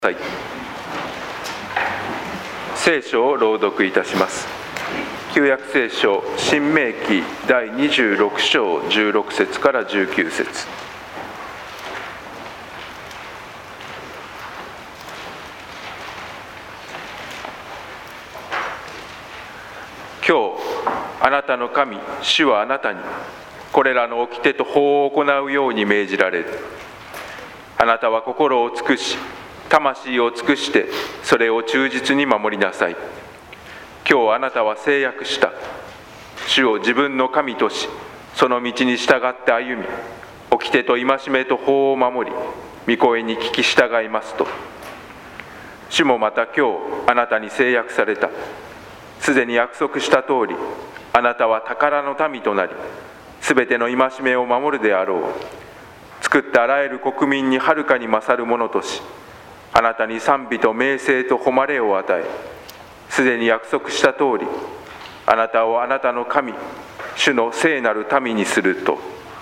聖書を朗読いたします。旧約聖書新明記第26章16節から19節。今日あなたの神主はあなたにこれらの掟と法を行うように命じられる。あなたは心を尽くし魂を尽くしてそれを忠実に守りなさい。今日あなたは誓約した。主を自分の神とし、その道に従って歩み、掟と戒めと法を守り、御声に聞き従いますと。主もまた今日あなたに誓約された。すでに約束した通り、あなたは宝の民となり、すべての戒めを守るであろう。作ったあらゆる国民にはるかに勝るものとし、あなたに賛美と名声と誉れを与え、すでに約束した通り、あなたをあなたの神、主の聖なる民にすると。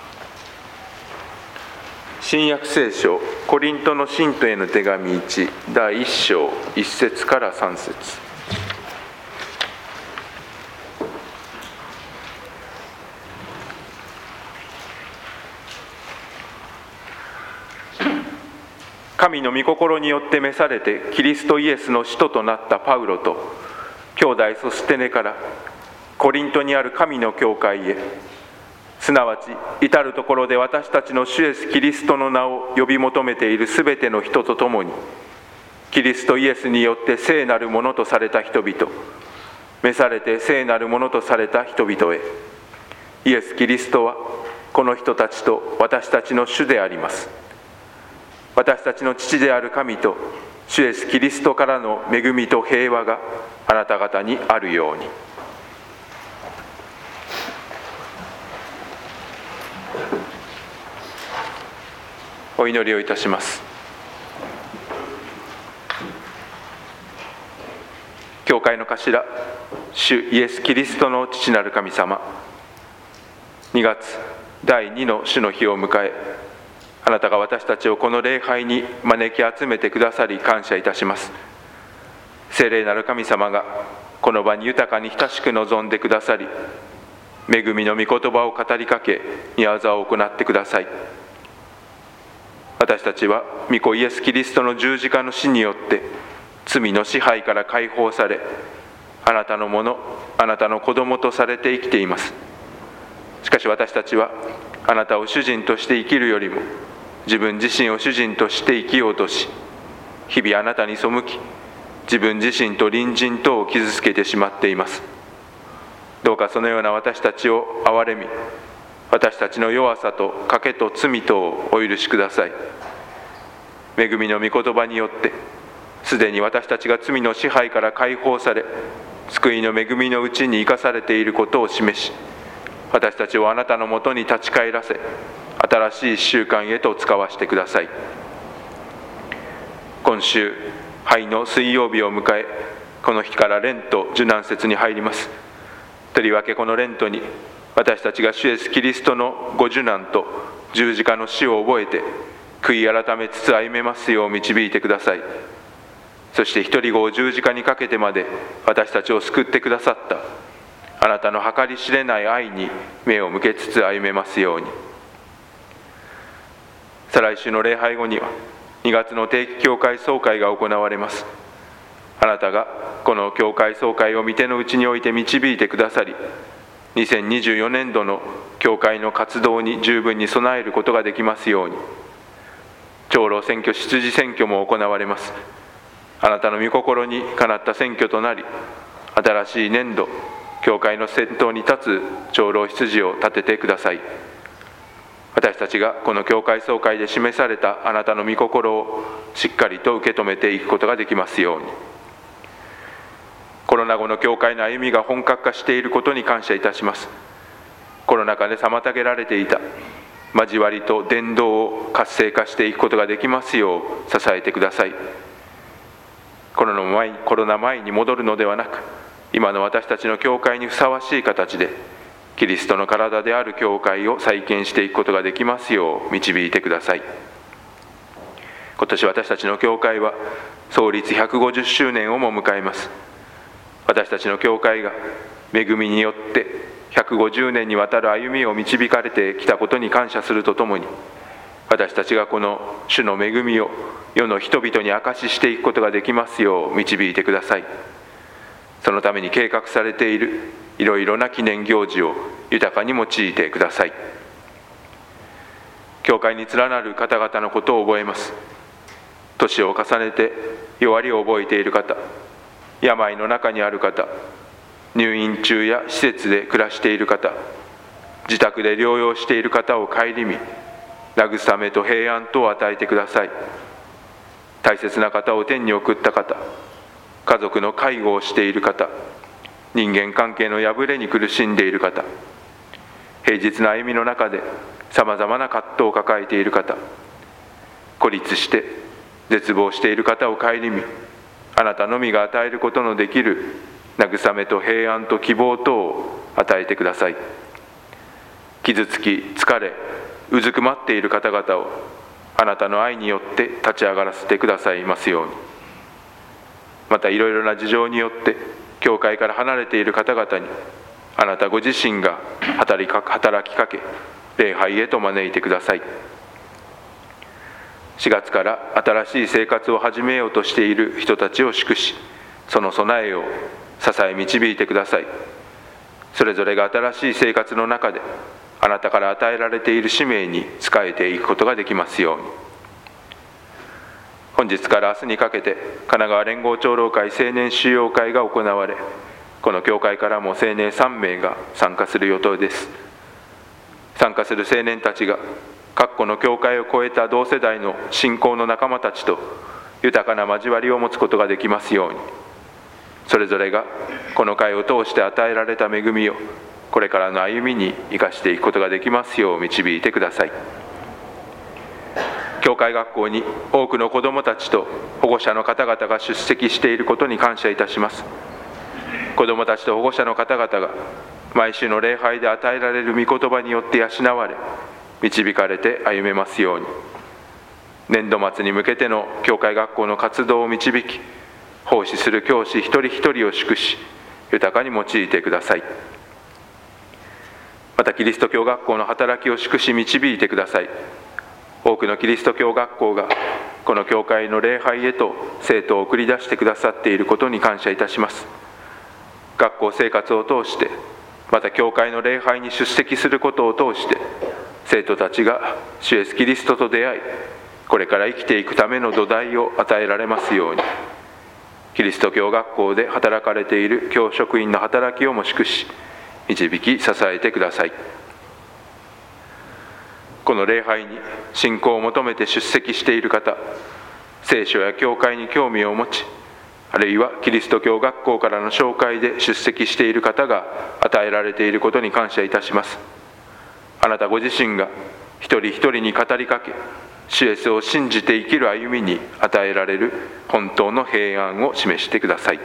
新約聖書コリントの信徒への手紙1第1章1節から3節。神の御心によって召されてキリストイエスの使徒となったパウロと兄弟ソステネからコリントにある神の教会へ、すなわち至るところで私たちの主イエスキリストの名を呼び求めているすべての人と共に、キリストイエスによって聖なるものとされた人々、召されて聖なるものとされた人々へ、イエス・キリストはこの人たちと私たちの主であります。私たちの父である神と主イエスキリストからの恵みと平和があなた方にあるように。お祈りをいたします。教会の頭、主イエスキリストの父なる神様、2月第2の主の日を迎え、あなたが私たちをこの礼拝に招き集めてくださり感謝いたします。聖霊なる神様がこの場に豊かに親しく臨んでくださり、恵みの御言葉を語りかけ、御業を行ってください。私たちは御子イエス・キリストの十字架の死によって罪の支配から解放され、あなたのもの、あなたの子供とされて生きています。しかし私たちはあなたを主人として生きるよりも、自分自身を主人として生きようとし、日々あなたに背き、自分自身と隣人とを傷つけてしまっています。どうかそのような私たちを憐れみ、私たちの弱さと賭けと罪とをお許しください。恵みの御言葉によって、すでに私たちが罪の支配から解放され、救いの恵みのうちに生かされていることを示し、私たちをあなたのもとに立ち返らせ、新しい1週間へと使わせてください。今週、灰の水曜日を迎え、この日からレント受難節に入ります。とりわけこのレントに、私たちが主イエスキリストのご受難と十字架の死を覚えて、悔い改めつつ歩めますよう導いてください。そして一人子を十字架にかけてまで私たちを救ってくださったあなたの計り知れない愛に目を向けつつ歩めますように。再来週の礼拝後には2月の定期教会総会が行われます。あなたがこの教会総会を御手の内において導いてくださり、2024年度の教会の活動に十分に備えることができますように。長老選挙、執事選挙も行われます。あなたの御心にかなった選挙となり、新しい年度教会の先頭に立つ長老執事を立ててください。私たちがこの教会総会で示されたあなたの御心をしっかりと受け止めていくことができますように。コロナ後の教会の歩みが本格化していることに感謝いたします。コロナ禍で妨げられていた交わりと伝道を活性化していくことができますよう支えてください。コロナ前に戻るのではなく、今の私たちの教会にふさわしい形でキリストの体である教会を再建していくことができますよう導いてください。 今年私たちの教会は創立150周年をも迎えます。私たちの教会が恵みによって150年にわたる歩みを導かれてきたことに感謝するとともに、私たちがこの主の恵みを世の人々に証ししていくことができますよう導いてください。そのために計画されているいろいろな記念行事を豊かに用いてください。教会に連なる方々のことを覚えます。年を重ねて弱りを覚えている方、病の中にある方、入院中や施設で暮らしている方、自宅で療養している方を顧み、慰めと平安とを与えてください。大切な方を天に送った方、家族の介護をしている方、人間関係の破れに苦しんでいる方、平日の歩みの中でさまざまな葛藤を抱えている方、孤立して絶望している方を顧み、あなたのみが与えることのできる慰めと平安と希望とを与えてください。傷つき疲れうずくまっている方々をあなたの愛によって立ち上がらせてくださいますように。またいろいろな事情によって教会から離れている方々にあなたご自身が働きかけ礼拝へと招いてください。4月から新しい生活を始めようとしている人たちを祝し、その備えを支え導いてください。それぞれが新しい生活の中であなたから与えられている使命に仕えていくことができますように。本日から明日にかけて神奈川連合長老会青年修養会が行われ、この教会からも青年3名が参加する予定です。参加する青年たちが各個の教会を超えた同世代の信仰の仲間たちと豊かな交わりを持つことができますように、それぞれがこの会を通して与えられた恵みをこれからの歩みに生かしていくことができますよう導いてください。教会学校に多くの子どもたちと保護者の方々が出席していることに感謝いたします。子どもたちと保護者の方々が毎週の礼拝で与えられる御言葉によって養われ、導かれて歩めますように。年度末に向けての教会学校の活動を導き、奉仕する教師一人一人を祝し、豊かに用いてください。またキリスト教学校の働きを祝し導いてください。多くのキリスト教学校がこの教会の礼拝へと生徒を送り出してくださっていることに感謝いたします。学校生活を通して、また教会の礼拝に出席することを通して、生徒たちが主イエスキリストと出会い、これから生きていくための土台を与えられますように。キリスト教学校で働かれている教職員の働きをも祝し、導き支えてください。この礼拝に信仰を求めて出席している方、聖書や教会に興味を持ち、あるいはキリスト教学校からの紹介で出席している方が与えられていることに感謝いたします。あなたご自身が一人一人に語りかけ、主イエスを信じて生きる歩みに与えられる本当の平安を示してください。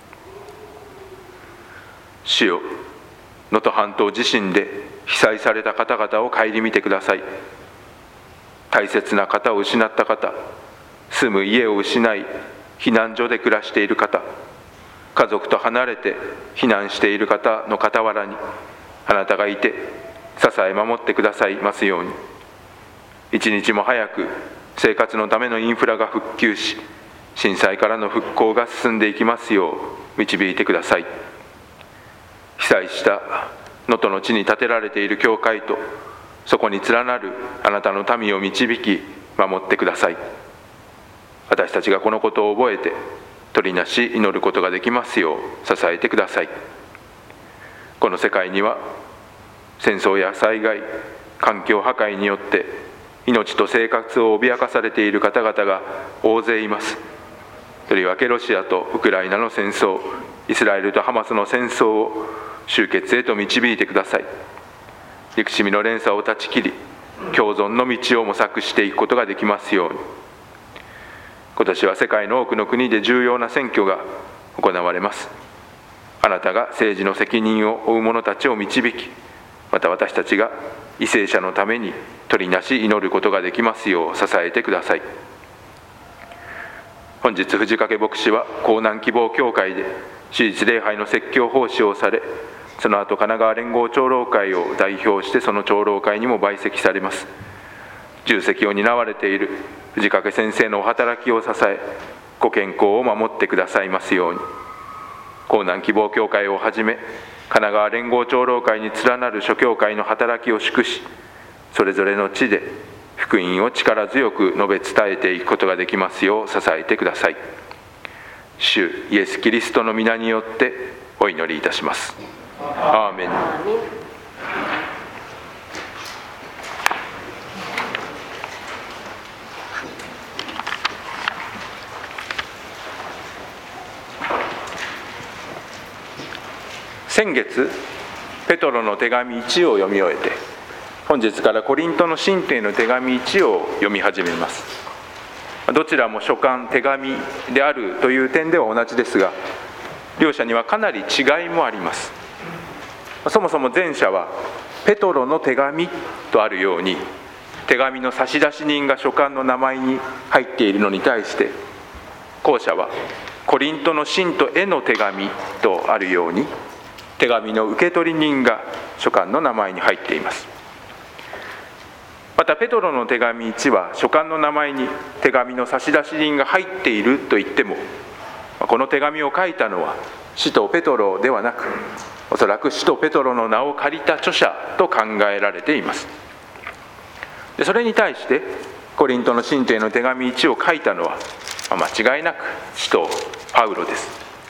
主よ、能登半島地震で被災された方々を顧みてください。大切な方を失った方、住む家を失い避難所で暮らしている方、家族と離れて避難している方の傍らにあなたがいて支え守ってくださいますように。一日も早く生活のためのインフラが復旧し、震災からの復興が進んでいきますよう導いてください。被災した能登の地に建てられている教会と、そこに連なるあなたの民を導き守ってください。私たちがこのことを覚えて取りなし祈ることができますよう支えてください。この世界には戦争や災害、環境破壊によって命と生活を脅かされている方々が大勢います。とりわけロシアとウクライナの戦争、イスラエルとハマスの戦争を終結へと導いてください。憎しみの連鎖を断ち切り、共存の道を模索していくことができますように。今年は世界の多くの国で重要な選挙が行われます。あなたが政治の責任を負う者たちを導き、また私たちが為政者のために取りなし祈ることができますよう支えてください。 本日藤掛牧師は江南希望教会で私立礼拝の説教奉仕をされ、その後神奈川連合長老会を代表してその長老会にも陪席されます。重責を担われている藤掛先生のお働きを支え、ご健康を守ってくださいますように。江南希望教会をはじめ神奈川連合長老会に連なる諸教会の働きを祝し、それぞれの地で福音を力強く述べ伝えていくことができますよう支えてください。主イエス・キリストの皆によってお祈りいたします。アーメン。先月ペトロの手紙1を読み終えて、本日からコリントの信徒への手紙1を読み始めます。どちらも書簡、手紙であるという点では同じですが、両者にはかなり違いもあります。そもそも前者はペトロの手紙とあるように、手紙の差出人が書簡の名前に入っているのに対して、後者はコリントの信徒への手紙とあるように、手紙の受け取り人が書簡の名前に入っています。またペトロの手紙1は書簡の名前に手紙の差出人が入っていると言っても、この手紙を書いたのは使徒ペトロではなく、おそらく使徒ペトロの名を借りた著者と考えられています。でそれに対してコリントの信徒への手紙1を書いたのは間違いなく使徒パウロです。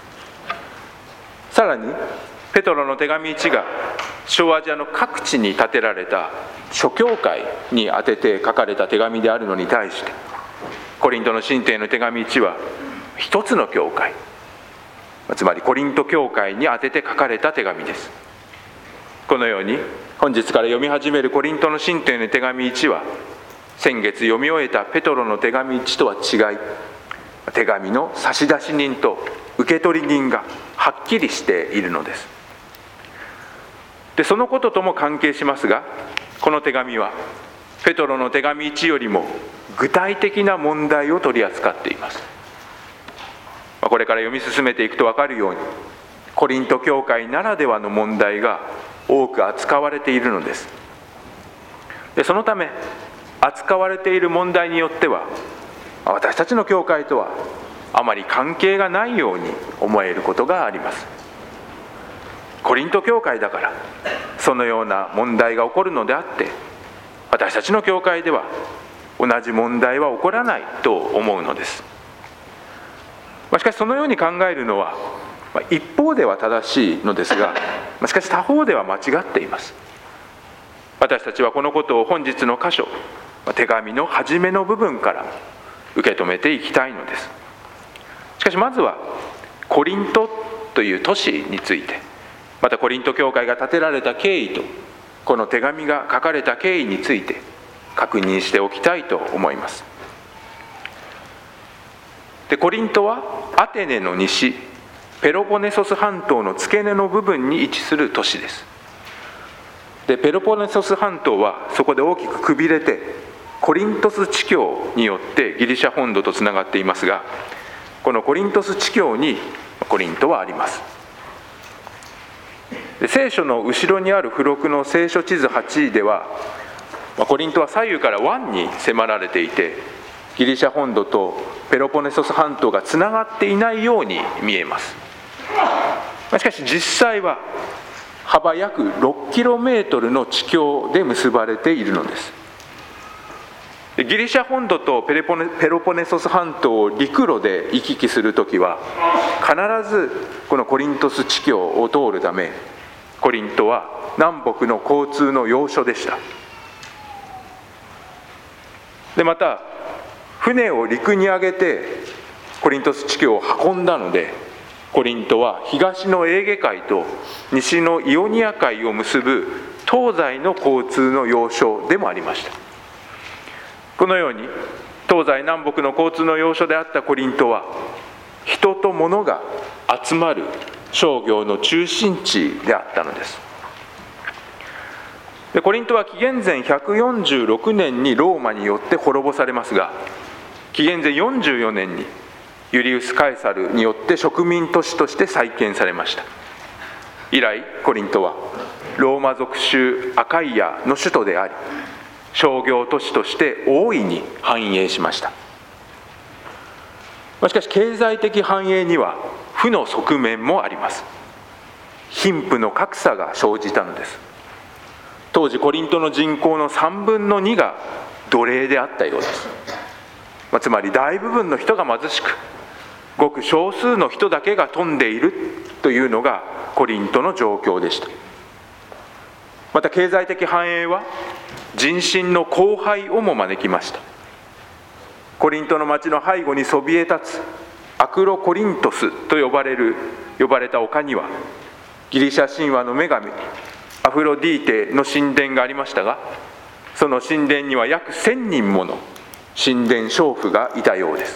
さらにペトロの手紙1が小アジアの各地に建てられた諸教会に宛てて書かれた手紙であるのに対して、コリントの信徒への手紙1は一つの教会、つまりコリント教会に宛てて書かれた手紙です。このように本日から読み始めるコリントの信徒への手紙1は、先月読み終えたペトロの手紙1とは違い、手紙の差出人と受け取り人がはっきりしているのです。でそのこととも関係しますが、この手紙はペトロの手紙1よりも具体的な問題を取り扱っています。これから読み進めていくと分かるように、コリント教会ならではの問題が多く扱われているのです。でそのため扱われている問題によっては、私たちの教会とはあまり関係がないように思えることがあります。コリント教会だからそのような問題が起こるのであって、私たちの教会では同じ問題は起こらないと思うのです。しかしそのように考えるのは一方では正しいのですが、しかし他方では間違っています。私たちはこのことを本日の箇所、手紙の初めの部分から受け止めていきたいのです。しかしまずはコリントという都市について、またコリント教会が建てられた経緯とこの手紙が書かれた経緯について確認しておきたいと思います。でコリントはアテネの西、ペロポネソス半島の付け根の部分に位置する都市です。でペロポネソス半島はそこで大きくくびれてコリントス地境によってギリシャ本土とつながっていますが、このコリントス地境にコリントはあります。で聖書の後ろにある付録の聖書地図8では、コリントは左右から湾に迫られていて、ギリシャ本土とペロポネソス半島がつながっていないように見えます。しかし実際は幅約 6km の地境で結ばれているのです。ギリシャ本土とペロポネソス半島を陸路で行き来するときは、必ずこのコリントス地境を通るため、コリントは南北の交通の要所でした。でまた船を陸に上げてコリントス地境を運んだので、コリントは東のエーゲ海と西のイオニア海を結ぶ東西の交通の要所でもありました。このように東西南北の交通の要所であったコリントは、人と物が集まる商業の中心地であったのです。でコリントは紀元前146年にローマによって滅ぼされますが、紀元前44年にユリウス・カエサルによって植民都市として再建されました。以来コリントはローマ属州アカイアの首都であり、商業都市として大いに繁栄しました。しかし経済的繁栄には負の側面もあります。貧富の格差が生じたのです。当時コリントの人口の3分の2が奴隷であったようです。つまり大部分の人が貧しく、ごく少数の人だけが富んでいるというのがコリントの状況でした。また経済的繁栄は人心の荒廃をも招きました。コリントの町の背後にそびえ立つアクロコリントスと呼ばれた丘には、ギリシャ神話の女神アフロディーテの神殿がありましたが、その神殿には約1000人もの神殿娼婦がいたようです。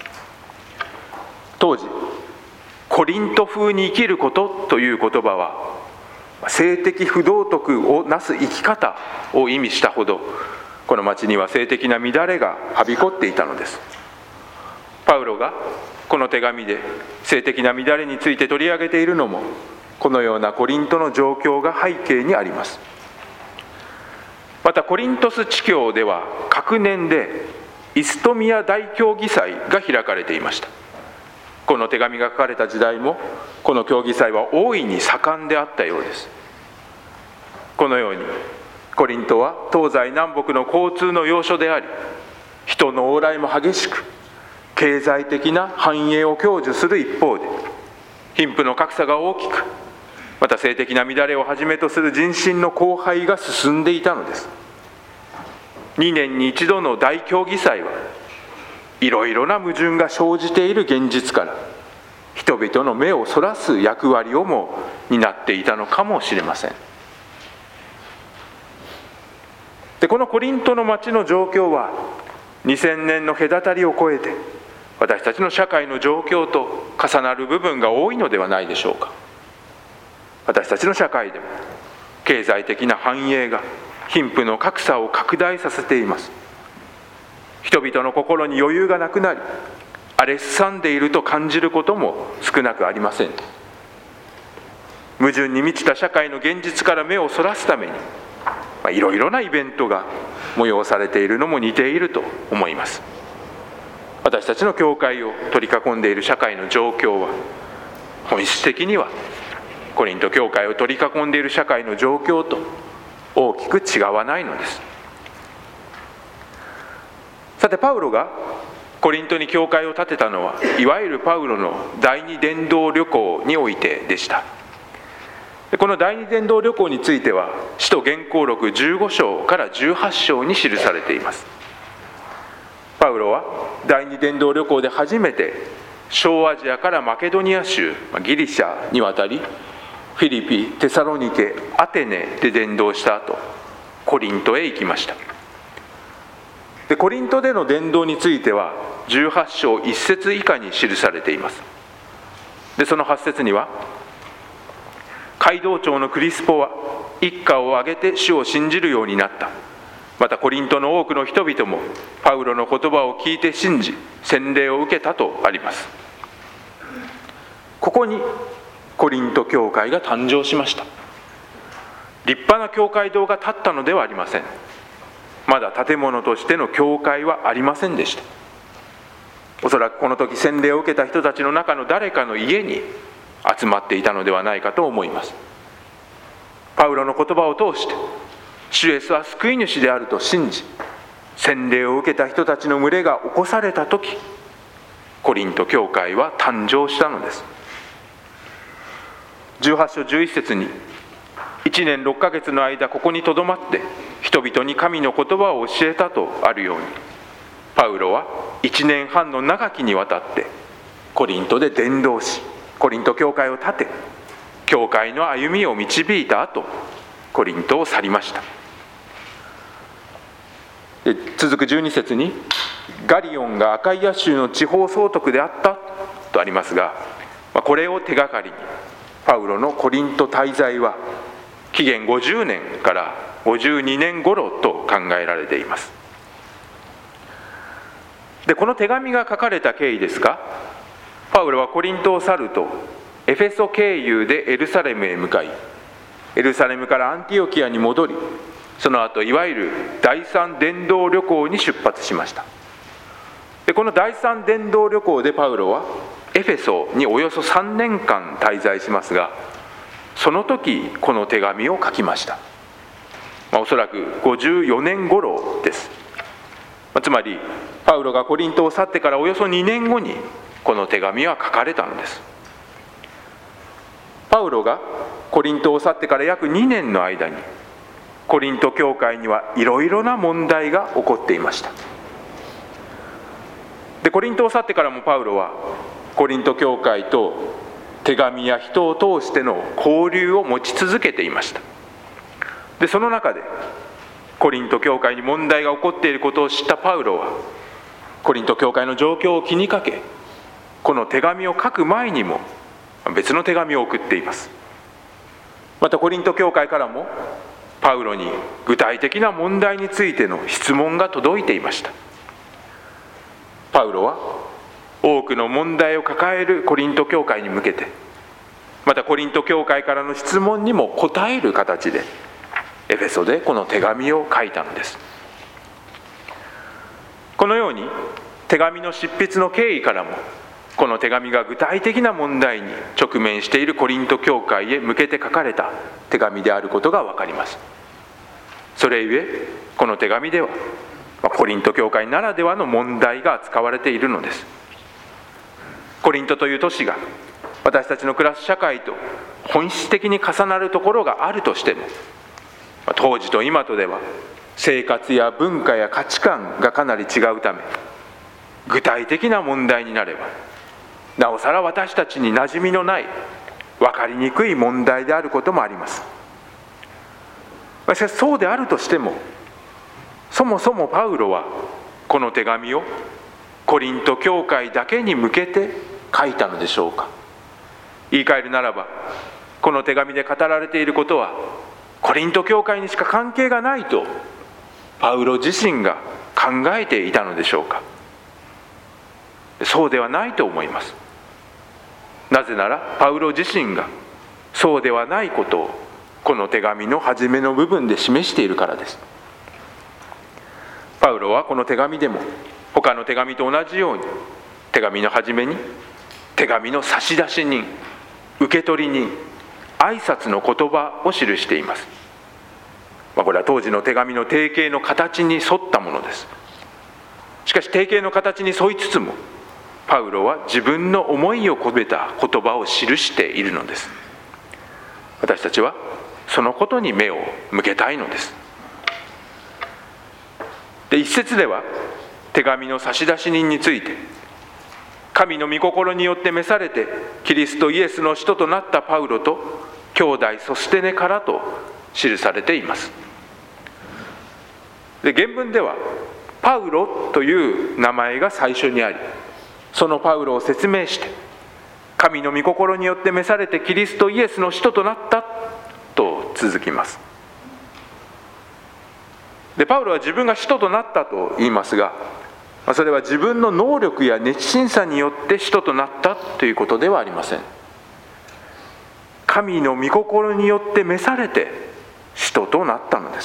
当時コリント風に生きることという言葉は、性的不道徳をなす生き方を意味したほど、この町には性的な乱れがはびこっていたのです。パウロがこの手紙で性的な乱れについて取り上げているのも、このようなコリントの状況が背景にあります。またコリントス地教では各年でイストミア大教義祭が開かれていました。この手紙が書かれた時代も、この教義祭は大いに盛んであったようです。このようにコリントは東西南北の交通の要所であり、人の往来も激しく、経済的な繁栄を享受する一方で、貧富の格差が大きく、また性的な乱れをはじめとする人心の荒廃が進んでいたのです。2年に一度の大教義祭はいろいろな矛盾が生じている現実から、人々の目をそらす役割をも担っていたのかもしれません。で、このコリントの町の状況は2000年の隔たりを超えて、私たちの社会の状況と重なる部分が多いのではないでしょうか。私たちの社会でも経済的な繁栄が貧富の格差を拡大させています。人々の心に余裕がなくなり、荒れすさんでいると感じることも少なくありません。矛盾に満ちた社会の現実から目をそらすために、いろいろなイベントが催されているのも似ていると思います。私たちの教会を取り囲んでいる社会の状況は、本質的にはコリント教会を取り囲んでいる社会の状況と大きく違わないのです。さて、パウロがコリントに教会を建てたのは、いわゆるパウロの第二伝道旅行においてでした。この第二伝道旅行については、使徒言行録15章から18章に記されています。パウロは第二伝道旅行で初めて小アジアからマケドニア州、ギリシャに渡り、フィリピ、テサロニケ、アテネで伝道した後、コリントへ行きました。で、コリントでの伝道については18章1節以下に記されています。で、その8節には、街道長のクリスポは一家を挙げて主を信じるようになった。またコリントの多くの人々もパウロの言葉を聞いて信じ、洗礼を受けたとあります。ここにコリント教会が誕生しました。立派な教会堂が建ったのではありません。まだ建物としての教会はありませんでした。おそらくこの時洗礼を受けた人たちの中の誰かの家に集まっていたのではないかと思います。パウロの言葉を通して主イエスは救い主であると信じ、洗礼を受けた人たちの群れが起こされた時、コリント教会は誕生したのです。18章11節に、1年6ヶ月の間ここにとどまって人々に神の言葉を教えたとあるように、パウロは1年半の長きにわたってコリントで伝道し、コリント教会を建て、教会の歩みを導いた後、コリントを去りました。で、続く12節に、ガリオンがアカイア州の地方総督であったとありますが、これを手がかりにパウロのコリント滞在は紀元50年から52年頃と考えられています。 で、この手紙が書かれた経緯ですが、パウロはコリントを去るとエフェソ経由でエルサレムへ向かい、エルサレムからアンティオキアに戻り、その後いわゆる第三伝道旅行に出発しました。で、この第三伝道旅行でパウロはエフェソにおよそ3年間滞在しますが、その時この手紙を書きました。おそらく54年頃です。つまりパウロがコリントを去ってからおよそ2年後にこの手紙は書かれたのです。パウロがコリントを去ってから約2年の間に、コリント教会にはいろいろな問題が起こっていました。で、コリントを去ってからもパウロはコリント教会と手紙や人を通しての交流を持ち続けていました。で、その中でコリント教会に問題が起こっていることを知ったパウロは、コリント教会の状況を気にかけ、この手紙を書く前にも別の手紙を送っています。またコリント教会からもパウロに具体的な問題についての質問が届いていました。パウロは多くの問題を抱えるコリント教会に向けて、またコリント教会からの質問にも答える形でエフェソでこの手紙を書いたのです。このように手紙の執筆の経緯からも、この手紙が具体的な問題に直面しているコリント教会へ向けて書かれた手紙であることが分かります。それゆえこの手紙ではコリント教会ならではの問題が扱われているのです。コリントという都市が私たちの暮らす社会と本質的に重なるところがあるとしても、当時と今とでは生活や文化や価値観がかなり違うため、具体的な問題になればなおさら私たちに馴染みのない分かりにくい問題であることもあります。しかしそうであるとしても、そもそもパウロはこの手紙をコリント教会だけに向けて書いたのでしょうか。言い換えるならば、この手紙で語られていることはコリント教会にしか関係がないとパウロ自身が考えていたのでしょうか。そうではないと思います。なぜならパウロ自身がそうではないことをこの手紙の初めの部分で示しているからです。パウロはこの手紙でも他の手紙と同じように、手紙の初めに手紙の差出人、受取人、挨拶の言葉を記しています。これは当時の手紙の定型の形に沿ったものです。しかし定型の形に沿いつつも、パウロは自分の思いを込めた言葉を記しているのです。私たちはそのことに目を向けたいのです。で、一節では手紙の差出人について、神の御心によって召されてキリストイエスの使徒となったパウロと兄弟ソステネからと記されています。で、原文ではパウロという名前が最初にあり、そのパウロを説明して、神の御心によって召されてキリストイエスの使徒となったと続きます。で、パウロは自分が使徒となったと言いますが、それは自分の能力や熱心さによって使徒となったということではありません。神の御心によって召されて使徒となったのです。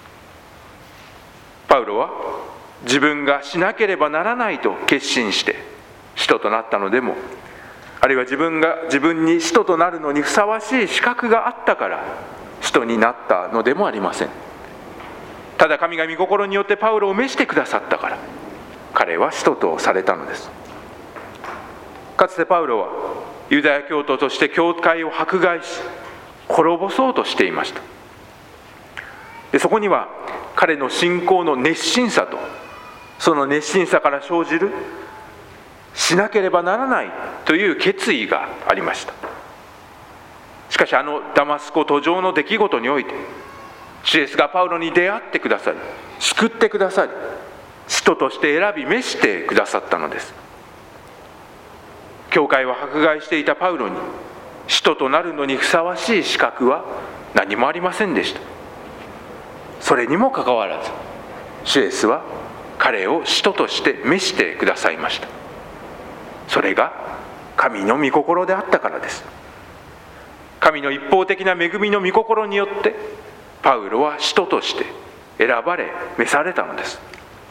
パウロは自分がしなければならないと決心して使徒となったのでも、あるいは自分に使徒となるのにふさわしい資格があったから使徒になったのでもありません。ただ神が御心によってパウロを召してくださったから彼は使徒とされたのです。かつてパウロはユダヤ教徒として教会を迫害し滅ぼそうとしていました。で、そこには彼の信仰の熱心さと、その熱心さから生じるしなければならないという決意がありました。しかしダマスコ途上の出来事において、主イエスがパウロに出会ってくださり、救ってくださり、使徒として選び召してくださったのです。教会を迫害していたパウロに使徒となるのにふさわしい資格は何もありませんでした。それにもかかわらず主イエスは彼を使徒として召してくださいました。それが神の御心であったからです。神の一方的な恵みの御心によってパウロは使徒として選ばれ召されたのです。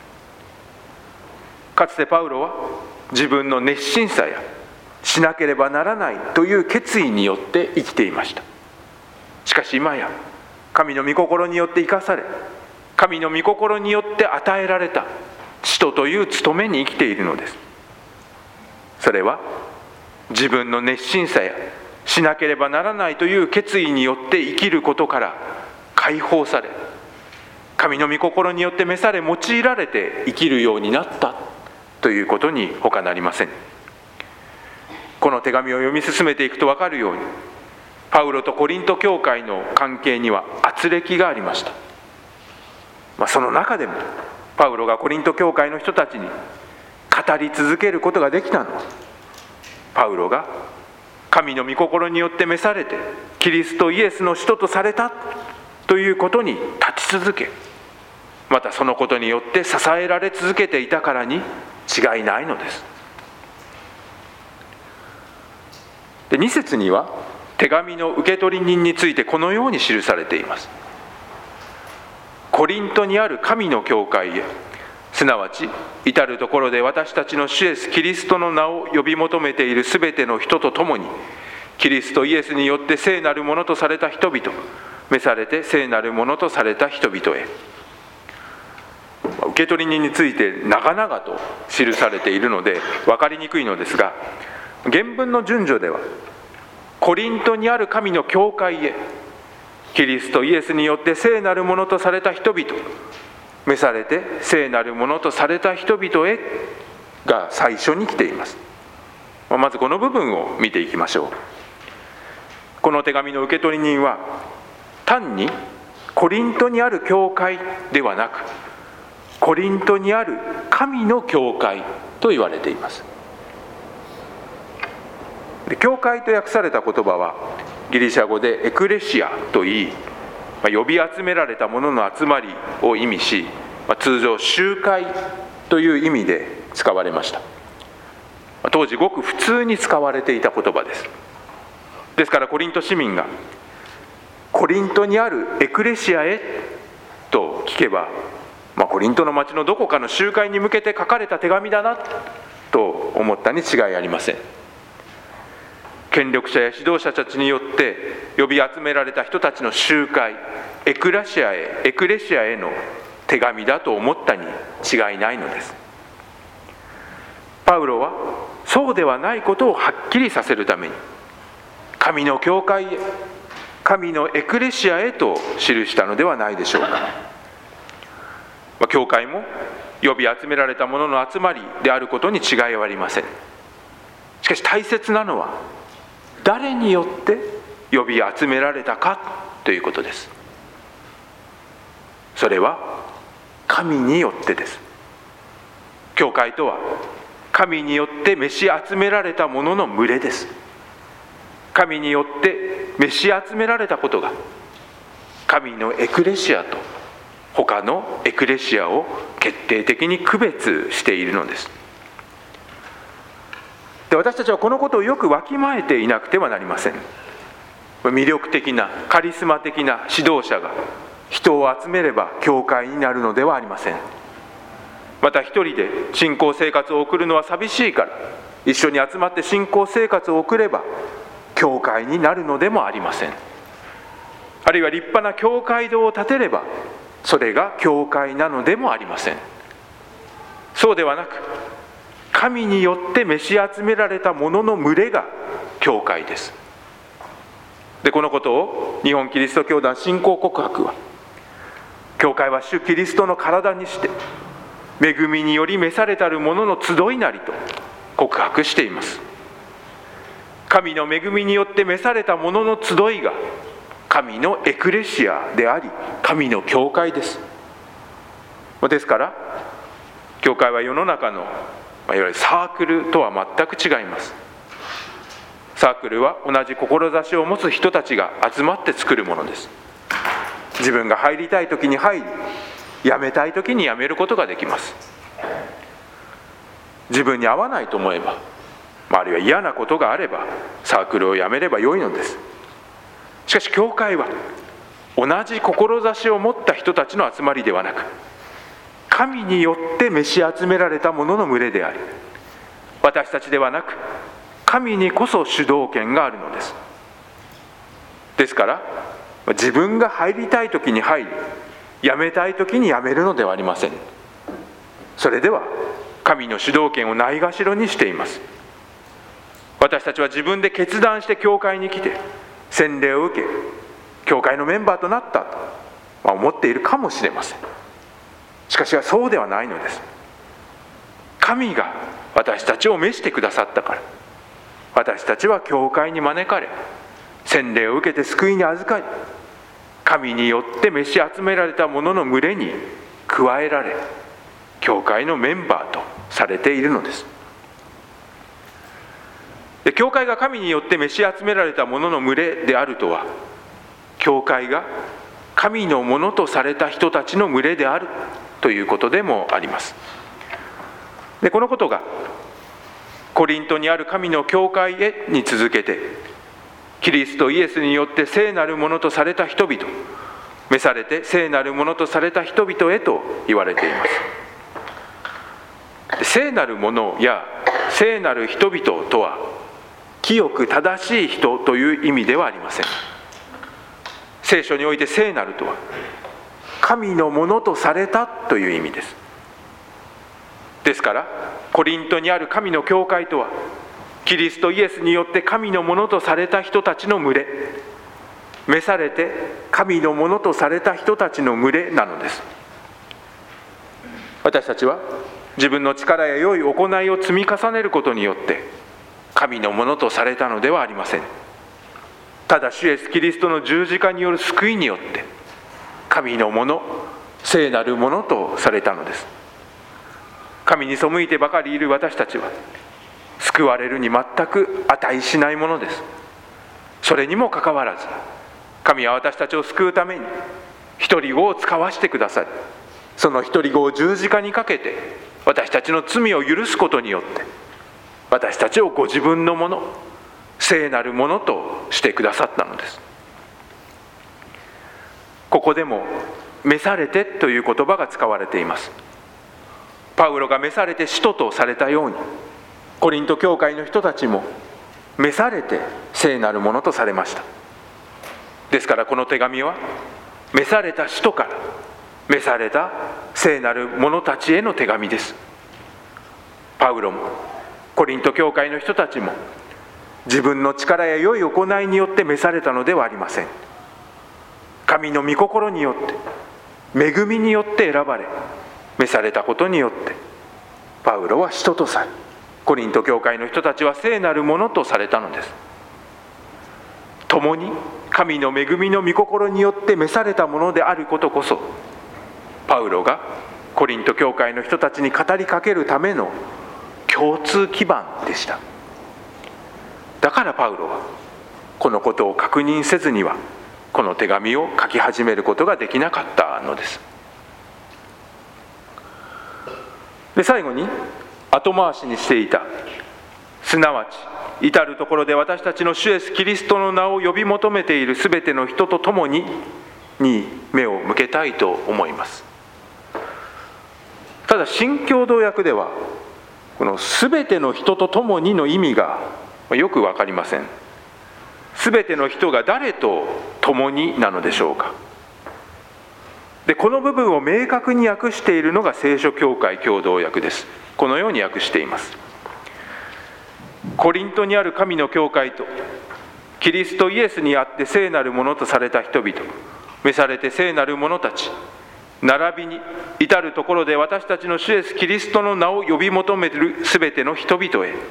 かつてパウロは自分の熱心さやしなければならないという決意によって生きていました。しかし今や神の御心によって生かされ、神の御心によって与えられた使徒という務めに生きているのです。それは自分の熱心さやしなければならないという決意によって生きることから解放され、神の御心によって召され用いられて生きるようになったということに他なりません。この手紙を読み進めていくと分かるように、パウロとコリント教会の関係には軋轢がありました。その中でもパウロがコリント教会の人たちに語り続けることができたのは、パウロが神の御心によって召されてキリストイエスの使徒とされたということに立ち続け、またそのことによって支えられ続けていたからに違いないのです。で、2節には手紙の受け取り人についてこのように記されています。コリントにある神の教会へ、すなわち至るところで私たちの主イエスキリストの名を呼び求めているすべての人と共に、キリストイエスによって聖なるものとされた人々、召されて聖なるものとされた人々へ。受け取り人について長々と記されているので分かりにくいのですが、原文の順序ではコリントにある神の教会へ、キリストイエスによって聖なるものとされた人々、召されて聖なるものとされた人々へが最初に来ています。まずこの部分を見ていきましょう。この手紙の受け取り人は単にコリントにある教会ではなく、コリントにある神の教会と言われています。で、教会と訳された言葉はギリシャ語でエクレシアといい、呼び集められた者の集まりを意味し、通常集会という意味で使われました。当時ごく普通に使われていた言葉です。ですからコリント市民がコリントにあるエクレシアへと聞けば、コリントの町のどこかの集会に向けて書かれた手紙だなと思ったに違いありません。権力者や指導者たちによって呼び集められた人たちの集会、エクレシアへの手紙だと思ったに違いないのです。パウロはそうではないことをはっきりさせるために、神の教会へ、神のエクレシアへと記したのではないでしょうか。教会も呼び集められた者の集まりであることに違いはありません。しかし大切なのは誰によって呼び集められたかということです。それは神によってです。教会とは神によって召し集められた者の群れです。神によって召し集められたことが神のエクレシアと他のエクレシアを決定的に区別しているのです。で、私たちはこのことをよくわきまえていなくてはなりません。魅力的なカリスマ的な指導者が人を集めれば教会になるのではありません。また一人で信仰生活を送るのは寂しいから、一緒に集まって信仰生活を送れば教会になるのでもありません。あるいは立派な教会堂を建てればそれが教会なのでもありません。そうではなく、神によって召し集められた者の群れが教会です。で、このことを日本キリスト教団信仰告白は、教会は主キリストの体にして恵みにより召されたる者の集いなりと告白しています。神の恵みによって召された者の集いが神のエクレシアであり、神の教会です。ですから教会は世の中のいわゆるサークルとは全く違います。サークルは同じ志を持つ人たちが集まって作るものです。自分が入りたい時に入り、辞めたい時に辞めることができます。 自分に合わないと思えば、あるいは嫌なことがあればサークルを辞めればよいのです。しかし教会は同じ志を持った人たちの集まりではなく、神によって召し集められた者の群れであり、私たちではなく神にこそ主導権があるのです。ですから自分が入りたい時に入り、辞めたい時に辞めるのではありません。それでは神の主導権をないがしろにしています。私たちは自分で決断して教会に来て洗礼を受け、教会のメンバーとなったと思っているかもしれません。しかしそうではないのです。神が私たちを召してくださったから、私たちは教会に招かれ、洗礼を受けて救いに預かり、神によって召し集められた者の群れに加えられ、教会のメンバーとされているのです。で、教会が神によって召し集められた者の群れであるとは、教会が神のものとされた人たちの群れであるということでもあります。で、このことがコリントにある神の教会へに続けて、キリストイエスによって聖なるものとされた人々、召されて聖なるものとされた人々へと言われています。聖なるものや聖なる人々とは、清く正しい人という意味ではありません。聖書において聖なるとは、神のものとされたという意味です。ですからコリントにある神の教会とは、キリストイエスによって神のものとされた人たちの群れ、召されて神のものとされた人たちの群れなのです。私たちは自分の力や良い行いを積み重ねることによって神のものとされたのではありません。ただ主イエスキリストの十字架による救いによって神のもの、聖なるものとされたのです。神に背いてばかりいる私たちは救われるに全く値しないものです。それにもかかわらず、神は私たちを救うために一人子を使わしてくださり、その一人子を十字架にかけて私たちの罪を許すことによって、私たちをご自分のもの、聖なるものとしてくださったのです。ここでも召されてという言葉が使われています。パウロが召されて使徒とされたように、コリント教会の人たちも召されて聖なるものとされました。ですからこの手紙は、召された使徒から召された聖なる者たちへの手紙です。パウロもコリント教会の人たちも自分の力や良い行いによって召されたのではありません。神の御心によって、恵みによって選ばれ召されたことによって、パウロは使徒とされ、コリント教会の人たちは聖なるものとされたのです。共に神の恵みの御心によって召されたものであることこそ、パウロがコリント教会の人たちに語りかけるための共通基盤でした。だからパウロはこのことを確認せずにはこの手紙を書き始めることができなかったのです。で、最後に後回しにしていた、すなわち至るところで私たちの主イエスキリストの名を呼び求めているすべての人と共に目を向けたいと思います。ただ新共同訳ではこのすべての人と共にの意味がよく分かりません。すべての人が誰と共になのでしょうか。で、この部分を明確に訳しているのが聖書教会共同訳です。このように訳しています。コリントにある神の教会とキリストイエスにあって聖なるものとされた人々、召されて聖なる者たち、並びに至るところで私たちの主イエスキリストの名を呼び求めるすべての人々へ。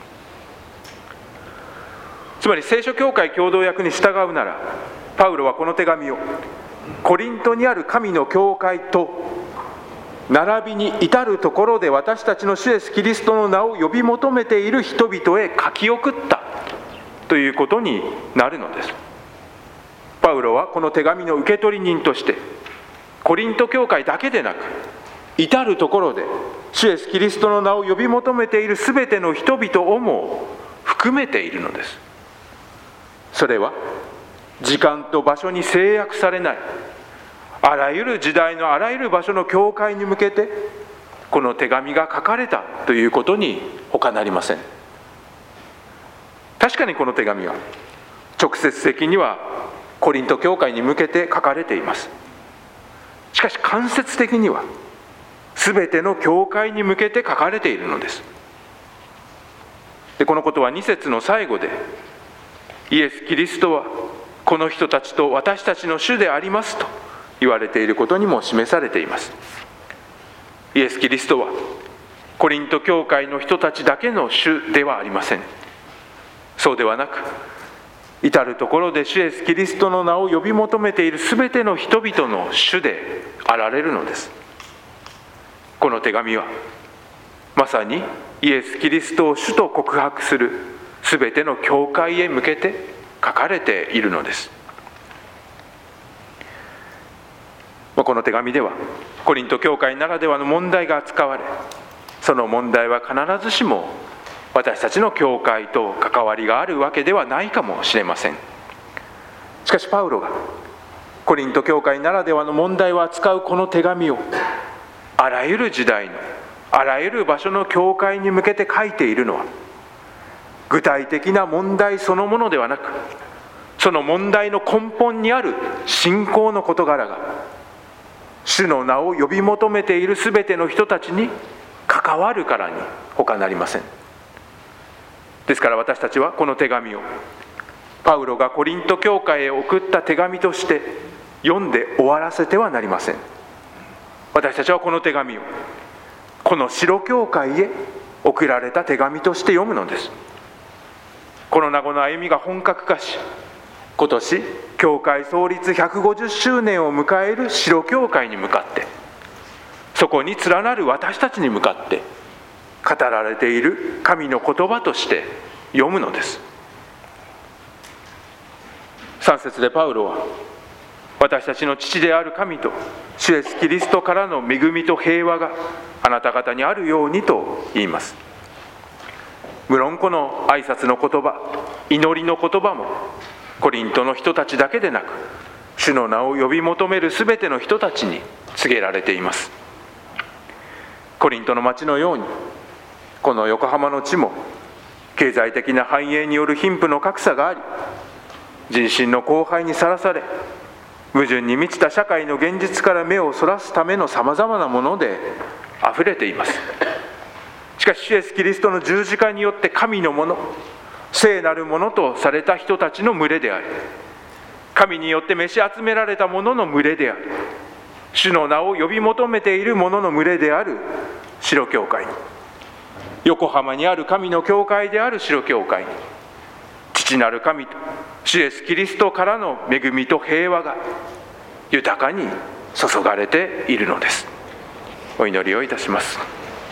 つまり聖書教会共同訳に従うなら、パウロはこの手紙をコリントにある神の教会と並びに至るところで私たちの主イエスキリストの名を呼び求めている人々へ書き送ったということになるのです。パウロはこの手紙の受け取り人としてコリント教会だけでなく至るところで主イエスキリストの名を呼び求めているすべての人々をも含めているのです。それは時間と場所に制約されない、あらゆる時代のあらゆる場所の教会に向けてこの手紙が書かれたということに他なりません。確かにこの手紙は直接的にはコリント教会に向けて書かれています。しかし間接的にはすべての教会に向けて書かれているのです。でこのことは2節の最後で、イエス・キリストはこの人たちと私たちの主でありますと言われていることにも示されています。イエス・キリストはコリント教会の人たちだけの主ではありません。そうではなく、至るところで主イエス・キリストの名を呼び求めているすべての人々の主であられるのです。この手紙はまさにイエス・キリストを主と告白するすべての教会へ向けて書かれているのです。この手紙ではコリント教会ならではの問題が扱われ、その問題は必ずしも私たちの教会と関わりがあるわけではないかもしれません。しかしパウロがコリント教会ならではの問題を扱うこの手紙をあらゆる時代のあらゆる場所の教会に向けて書いているのは、具体的な問題そのものではなく、その問題の根本にある信仰の事柄が主の名を呼び求めているすべての人たちに関わるからに他なりません。ですから私たちはこの手紙をパウロがコリント教会へ送った手紙として読んで終わらせてはなりません。私たちはこの手紙をこの白教会へ送られた手紙として読むのです。この名護の歩みが本格化し、今年教会創立150周年を迎える白教会に向かって、そこに連なる私たちに向かって語られている神の言葉として読むのです。3節でパウロは、私たちの父である神と主イエスキリストからの恵みと平和があなた方にあるようにと言います。無論この挨拶の言葉、祈りの言葉もコリントの人たちだけでなく、主の名を呼び求めるすべての人たちに告げられています。コリントの町のように、この横浜の地も経済的な繁栄による貧富の格差があり、人心の荒廃にさらされ、矛盾に満ちた社会の現実から目をそらすためのさまざまなものであふれています。しかし主イエスキリストの十字架によって神のもの、聖なるものとされた人たちの群れであり、神によって召し集められたものの群れである、主の名を呼び求めている者の群れである白教会に、横浜にある神の教会である白教会に、父なる神と主イエスキリストからの恵みと平和が豊かに注がれているのです。お祈りをいたします。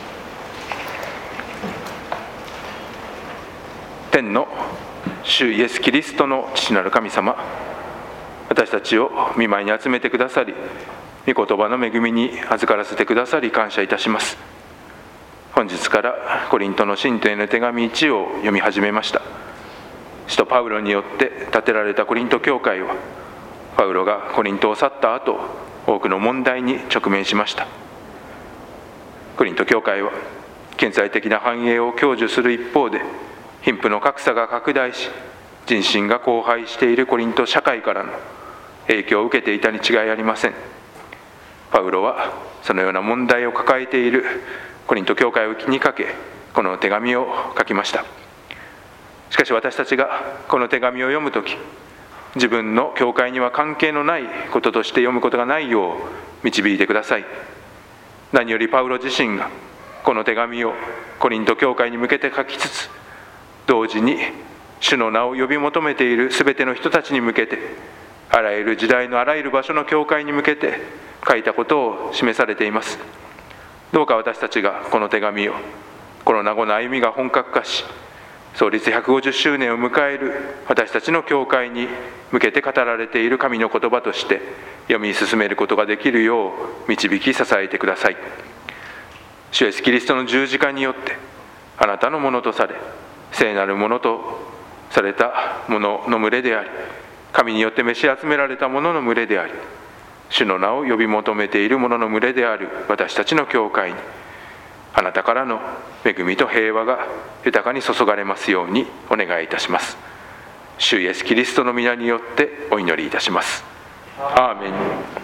天の主イエスキリストの父なる神様、私たちを御前に集めてくださり、御言葉の恵みに預からせてくださり感謝いたします。本日からコリントの信徒への手紙1を読み始めました。使徒パウロによって建てられたコリント教会は、パウロがコリントを去った後、多くの問題に直面しました。コリント教会は経済的な繁栄を享受する一方で、貧富の格差が拡大し、人心が荒廃しているコリント社会からの影響を受けていたに違いありません。パウロはそのような問題を抱えているコリント教会を気にかけ、この手紙を書きました。しかし私たちがこの手紙を読むとき、自分の教会には関係のないこととして読むことがないよう導いてください。何よりパウロ自身がこの手紙をコリント教会に向けて書きつつ、同時に主の名を呼び求めているすべての人たちに向けて、あらゆる時代のあらゆる場所の教会に向けて書いたことを示されています。どうか私たちがこの手紙をこの名護の歩みが本格化し、創立150周年を迎える私たちの教会に向けて語られている神の言葉として読み進めることができるよう導き支えてください。 主イエスキリストの十字架によってあなたのものとされ、聖なるものとされたものの群れであり、神によって召し集められたものの群れであり、主の名を呼び求めている者の群れである私たちの教会に、あなたからの恵みと平和が豊かに注がれますようにお願いいたします。主イエスキリストの皆によってお祈りいたします。アーメン。